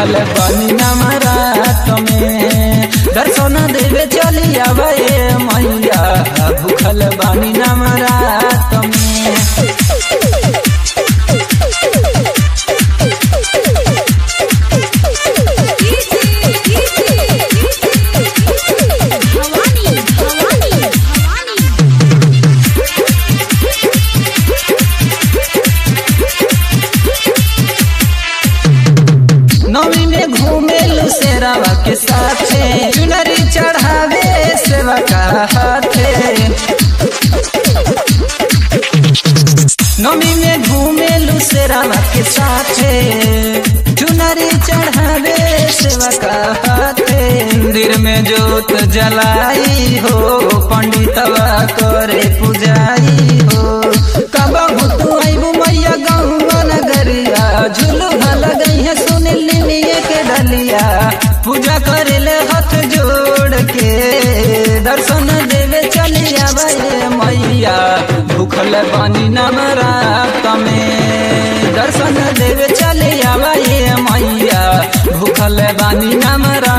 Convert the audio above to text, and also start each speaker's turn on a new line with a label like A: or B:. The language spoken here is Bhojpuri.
A: भूखल बानी नवरात में दर्शन देवे चली आवे मैया भूखल बानी नवरात में। नवी में घूमे लुसेरावा के साथे चुनरी चढ़ावे सेवा का हाथे। नवी में घूमे लुसेरावा के साथे चुनरी चढ़ावे सेवा का हाथे। मंदिर में जोत जलाई हो पंडितवा करे पुजाई हो। कब तू आईबू मैया गौवा नगरिया झुलुहा लगई है सुनिल के डलिया। पूजा करेले हाथ जोड़ के दर्शन देवे चली आवे मैया भूखल बानी नवरात में। दर्शन देवे चली आवे मैया भूखल बानी नवरात